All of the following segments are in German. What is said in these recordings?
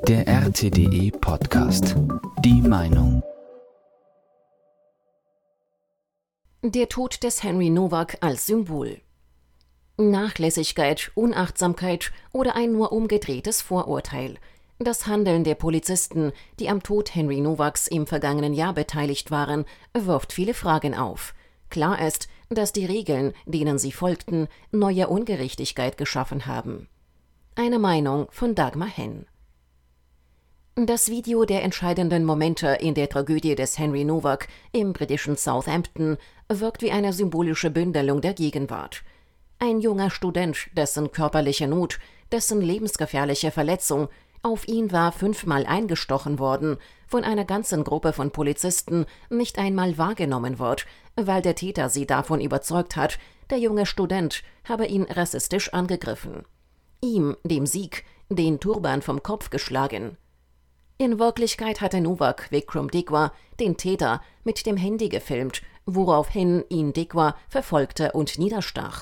Der RTDE Podcast. Die Meinung. Der Tod des Henry Nowak als Symbol. Nachlässigkeit, Unachtsamkeit oder ein nur umgedrehtes Vorurteil. Das Handeln der Polizisten, die am Tod Henry Nowaks im vergangenen Jahr beteiligt waren, wirft viele Fragen auf. Klar ist, dass die Regeln, denen sie folgten, neue Ungerechtigkeit geschaffen haben. Eine Meinung von Dagmar Henn. Das Video der entscheidenden Momente in der Tragödie des Henry Nowak im britischen Southampton wirkt wie eine symbolische Bündelung der Gegenwart. Ein junger Student, dessen körperliche Not, dessen lebensgefährliche Verletzung, auf ihn war 5-mal eingestochen worden, von einer ganzen Gruppe von Polizisten nicht einmal wahrgenommen wird, weil der Täter sie davon überzeugt hat, der junge Student habe ihn rassistisch angegriffen. Ihm, dem Sieg, den Turban vom Kopf geschlagen. In Wirklichkeit hatte Nowak Vikram Degwa, den Täter, mit dem Handy gefilmt, woraufhin ihn Degwa verfolgte und niederstach.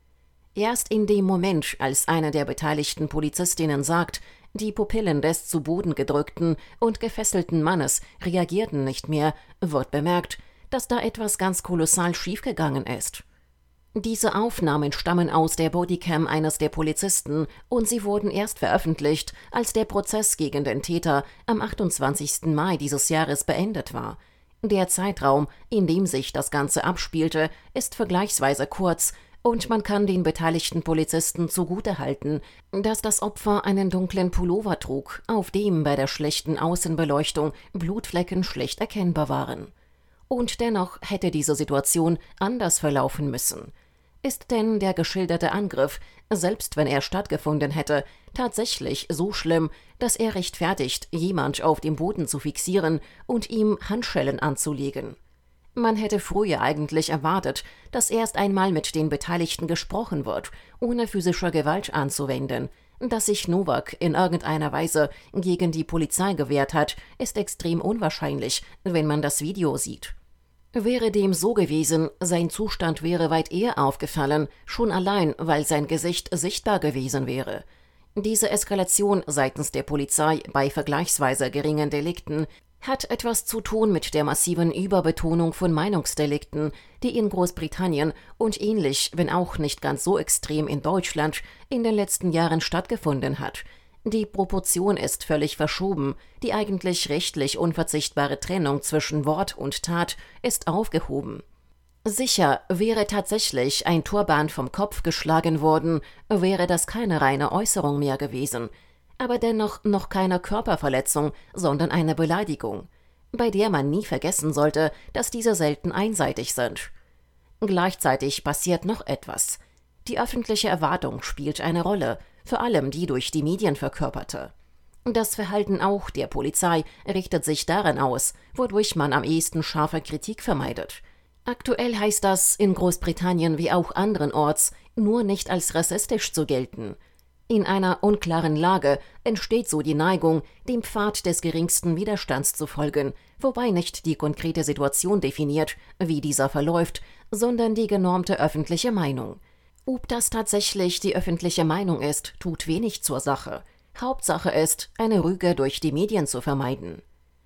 Erst in dem Moment, als eine der beteiligten Polizistinnen sagt, die Pupillen des zu Boden gedrückten und gefesselten Mannes reagierten nicht mehr, wird bemerkt, dass da etwas ganz kolossal schiefgegangen ist. Diese Aufnahmen stammen aus der Bodycam eines der Polizisten und sie wurden erst veröffentlicht, als der Prozess gegen den Täter am 28. Mai dieses Jahres beendet war. Der Zeitraum, in dem sich das Ganze abspielte, ist vergleichsweise kurz und man kann den beteiligten Polizisten zugutehalten, dass das Opfer einen dunklen Pullover trug, auf dem bei der schlechten Außenbeleuchtung Blutflecken schlecht erkennbar waren. Und dennoch hätte diese Situation anders verlaufen müssen. Ist denn der geschilderte Angriff, selbst wenn er stattgefunden hätte, tatsächlich so schlimm, dass er rechtfertigt, jemand auf dem Boden zu fixieren und ihm Handschellen anzulegen? Man hätte früher eigentlich erwartet, dass erst einmal mit den Beteiligten gesprochen wird, ohne physische Gewalt anzuwenden. Dass sich Nowak in irgendeiner Weise gegen die Polizei gewehrt hat, ist extrem unwahrscheinlich, wenn man das Video sieht. Wäre dem so gewesen, sein Zustand wäre weit eher aufgefallen, schon allein, weil sein Gesicht sichtbar gewesen wäre. Diese Eskalation seitens der Polizei bei vergleichsweise geringen Delikten hat etwas zu tun mit der massiven Überbetonung von Meinungsdelikten, die in Großbritannien und ähnlich, wenn auch nicht ganz so extrem in Deutschland, in den letzten Jahren stattgefunden hat. Die Proportion ist völlig verschoben, die eigentlich rechtlich unverzichtbare Trennung zwischen Wort und Tat ist aufgehoben. Sicher, wäre tatsächlich ein Turban vom Kopf geschlagen worden, wäre das keine reine Äußerung mehr gewesen. Aber dennoch noch keine Körperverletzung, sondern eine Beleidigung, bei der man nie vergessen sollte, dass diese selten einseitig sind. Gleichzeitig passiert noch etwas. Die öffentliche Erwartung spielt eine Rolle, vor allem die durch die Medien verkörperte. Das Verhalten auch der Polizei richtet sich daran aus, wodurch man am ehesten scharfe Kritik vermeidet. Aktuell heißt das, in Großbritannien wie auch anderenorts, nur nicht als rassistisch zu gelten. In einer unklaren Lage entsteht so die Neigung, dem Pfad des geringsten Widerstands zu folgen, wobei nicht die konkrete Situation definiert, wie dieser verläuft, sondern die genormte öffentliche Meinung. Ob das tatsächlich die öffentliche Meinung ist, tut wenig zur Sache. Hauptsache ist, eine Rüge durch die Medien zu vermeiden.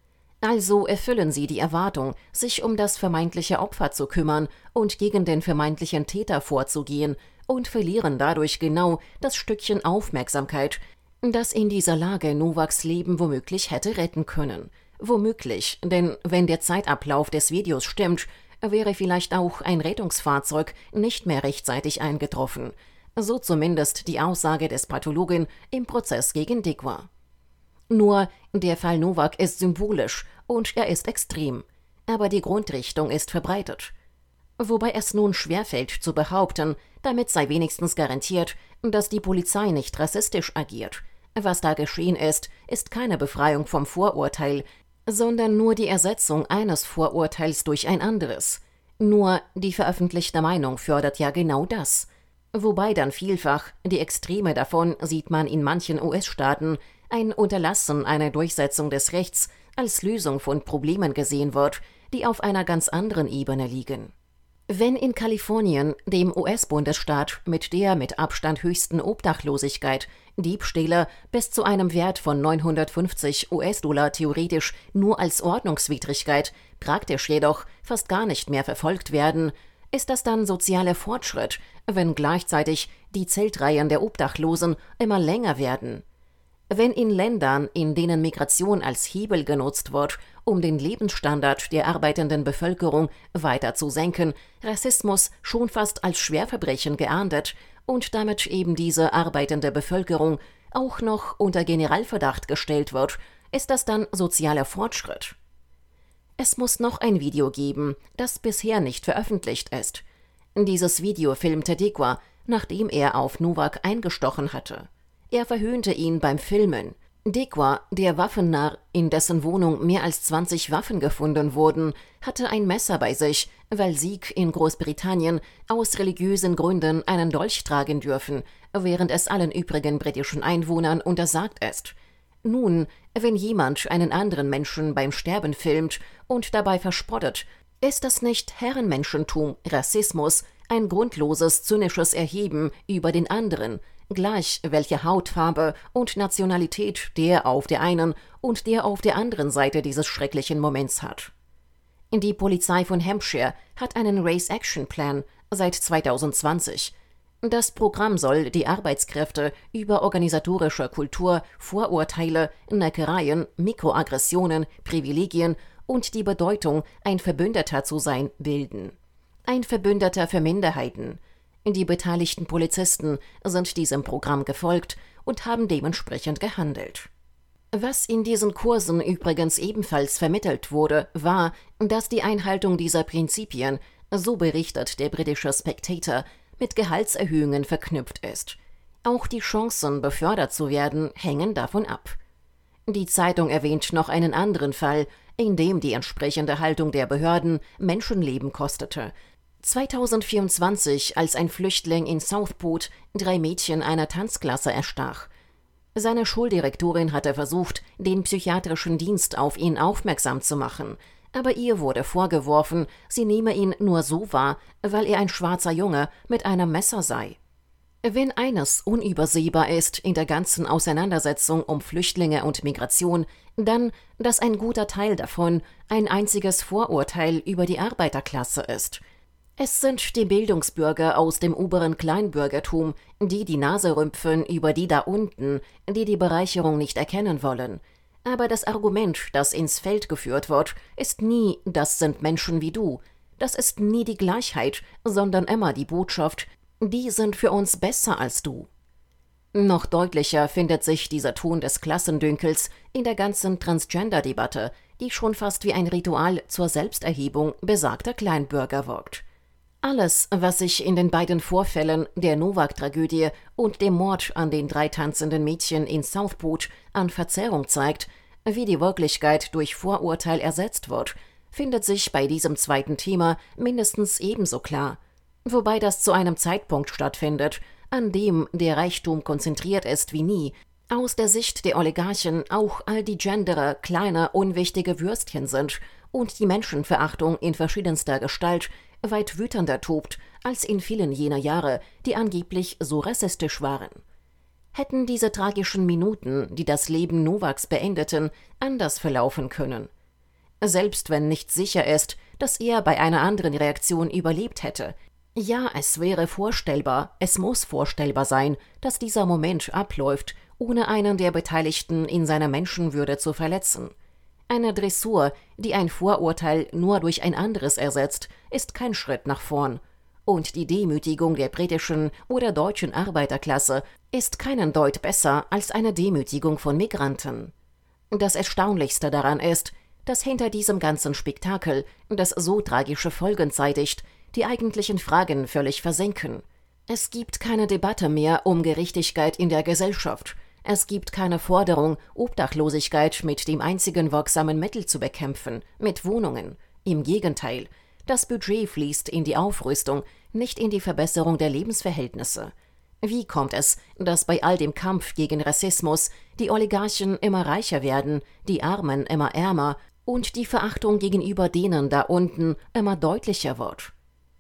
Also erfüllen sie die Erwartung, sich um das vermeintliche Opfer zu kümmern und gegen den vermeintlichen Täter vorzugehen und verlieren dadurch genau das Stückchen Aufmerksamkeit, das in dieser Lage Nowaks Leben womöglich hätte retten können. Womöglich, denn wenn der Zeitablauf des Videos stimmt, wäre vielleicht auch ein Rettungsfahrzeug nicht mehr rechtzeitig eingetroffen. So zumindest die Aussage des Pathologen im Prozess gegen Degwa. Nur, der Fall Nowak ist symbolisch und er ist extrem. Aber die Grundrichtung ist verbreitet. Wobei es nun schwerfällt zu behaupten, damit sei wenigstens garantiert, dass die Polizei nicht rassistisch agiert. Was da geschehen ist, ist keine Befreiung vom Vorurteil, sondern nur die Ersetzung eines Vorurteils durch ein anderes. Nur die veröffentlichte Meinung fördert ja genau das. Wobei dann vielfach, die Extreme davon sieht man in manchen US-Staaten, ein Unterlassen einer Durchsetzung des Rechts als Lösung von Problemen gesehen wird, die auf einer ganz anderen Ebene liegen. Wenn in Kalifornien, dem US-Bundesstaat mit der mit Abstand höchsten Obdachlosigkeit, Diebstähle bis zu einem Wert von 950 US-Dollar theoretisch nur als Ordnungswidrigkeit, praktisch jedoch fast gar nicht mehr verfolgt werden, ist das dann sozialer Fortschritt, wenn gleichzeitig die Zeltreihen der Obdachlosen immer länger werden? Wenn in Ländern, in denen Migration als Hebel genutzt wird, um den Lebensstandard der arbeitenden Bevölkerung weiter zu senken, Rassismus schon fast als Schwerverbrechen geahndet und damit eben diese arbeitende Bevölkerung auch noch unter Generalverdacht gestellt wird, ist das dann sozialer Fortschritt? Es muss noch ein Video geben, das bisher nicht veröffentlicht ist. Dieses Video filmte Dequa, nachdem er auf Novak eingestochen hatte. Er verhöhnte ihn beim Filmen. Dequa, der Waffennarr, in dessen Wohnung mehr als 20 Waffen gefunden wurden, hatte ein Messer bei sich, weil Sikh in Großbritannien aus religiösen Gründen einen Dolch tragen dürfen, während es allen übrigen britischen Einwohnern untersagt ist. Nun, wenn jemand einen anderen Menschen beim Sterben filmt und dabei verspottet, ist das nicht Herrenmenschentum, Rassismus, ein grundloses, zynisches Erheben über den anderen, gleich welche Hautfarbe und Nationalität der auf der einen und der auf der anderen Seite dieses schrecklichen Moments hat. Die Polizei von Hampshire hat einen Race-Action-Plan seit 2020. Das Programm soll die Arbeitskräfte über organisatorische Kultur, Vorurteile, Neckereien, Mikroaggressionen, Privilegien und die Bedeutung, ein Verbündeter zu sein, bilden. Ein Verbündeter für Minderheiten. Die beteiligten Polizisten sind diesem Programm gefolgt und haben dementsprechend gehandelt. Was in diesen Kursen übrigens ebenfalls vermittelt wurde, war, dass die Einhaltung dieser Prinzipien, so berichtet der britische Spectator, mit Gehaltserhöhungen verknüpft ist. Auch die Chancen, befördert zu werden, hängen davon ab. Die Zeitung erwähnt noch einen anderen Fall, in dem die entsprechende Haltung der Behörden Menschenleben kostete. 2024, als ein Flüchtling in Southport 3 Mädchen einer Tanzklasse erstach. Seine Schuldirektorin hatte versucht, den psychiatrischen Dienst auf ihn aufmerksam zu machen, aber ihr wurde vorgeworfen, sie nehme ihn nur so wahr, weil er ein schwarzer Junge mit einem Messer sei. Wenn eines unübersehbar ist in der ganzen Auseinandersetzung um Flüchtlinge und Migration, dann, dass ein guter Teil davon ein einziges Vorurteil über die Arbeiterklasse ist. Es sind die Bildungsbürger aus dem oberen Kleinbürgertum, die die Nase rümpfen über die da unten, die die Bereicherung nicht erkennen wollen. Aber das Argument, das ins Feld geführt wird, ist nie, das sind Menschen wie du. Das ist nie die Gleichheit, sondern immer die Botschaft, die sind für uns besser als du. Noch deutlicher findet sich dieser Ton des Klassendünkels in der ganzen Transgender-Debatte, die schon fast wie ein Ritual zur Selbsterhebung besagter Kleinbürger wirkt. Alles, was sich in den beiden Vorfällen, der Novak-Tragödie und dem Mord an den 3 tanzenden Mädchen in Southport, an Verzerrung zeigt, wie die Wirklichkeit durch Vorurteil ersetzt wird, findet sich bei diesem zweiten Thema mindestens ebenso klar. Wobei das zu einem Zeitpunkt stattfindet, an dem der Reichtum konzentriert ist wie nie, aus der Sicht der Oligarchen auch all die Genderer kleine, unwichtige Würstchen sind und die Menschenverachtung in verschiedenster Gestalt weit wütender tobt als in vielen jener Jahre, die angeblich so rassistisch waren. Hätten diese tragischen Minuten, die das Leben Novaks beendeten, anders verlaufen können? Selbst wenn nicht sicher ist, dass er bei einer anderen Reaktion überlebt hätte. Ja, es wäre vorstellbar, es muss vorstellbar sein, dass dieser Moment abläuft, ohne einen der Beteiligten in seiner Menschenwürde zu verletzen. Eine Dressur, die ein Vorurteil nur durch ein anderes ersetzt, ist kein Schritt nach vorn. Und die Demütigung der britischen oder deutschen Arbeiterklasse ist keinen Deut besser als eine Demütigung von Migranten. Das Erstaunlichste daran ist, dass hinter diesem ganzen Spektakel, das so tragische Folgen zeitigt, die eigentlichen Fragen völlig versenken. Es gibt keine Debatte mehr um Gerechtigkeit in der Gesellschaft. Es gibt keine Forderung, Obdachlosigkeit mit dem einzigen wirksamen Mittel zu bekämpfen, mit Wohnungen. Im Gegenteil, das Budget fließt in die Aufrüstung, nicht in die Verbesserung der Lebensverhältnisse. Wie kommt es, dass bei all dem Kampf gegen Rassismus die Oligarchen immer reicher werden, die Armen immer ärmer und die Verachtung gegenüber denen da unten immer deutlicher wird?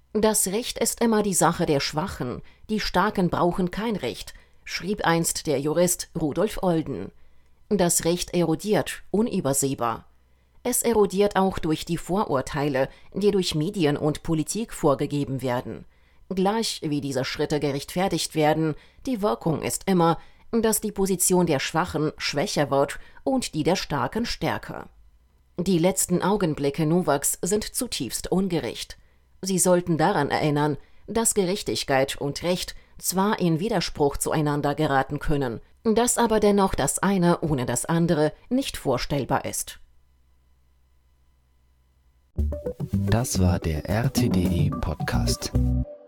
Das Recht ist immer die Sache der Schwachen, die Starken brauchen kein Recht, schrieb einst der Jurist Rudolf Olden. Das Recht erodiert, unübersehbar. Es erodiert auch durch die Vorurteile, die durch Medien und Politik vorgegeben werden. Gleich wie diese Schritte gerechtfertigt werden, die Wirkung ist immer, dass die Position der Schwachen schwächer wird und die der Starken stärker. Die letzten Augenblicke Nowaks sind zutiefst ungerecht. Sie sollten daran erinnern, dass Gerechtigkeit und Recht zwar in Widerspruch zueinander geraten können, dass aber dennoch das eine ohne das andere nicht vorstellbar ist. Das war der RTDE Podcast.